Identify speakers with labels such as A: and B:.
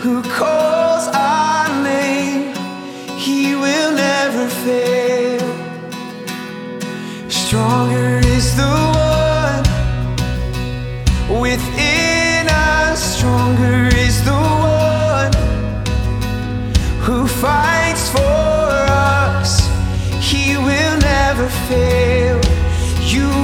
A: who calls our name, he will never fail. Stronger is the one within us, stronger is the one who fights for us. He will never fail. You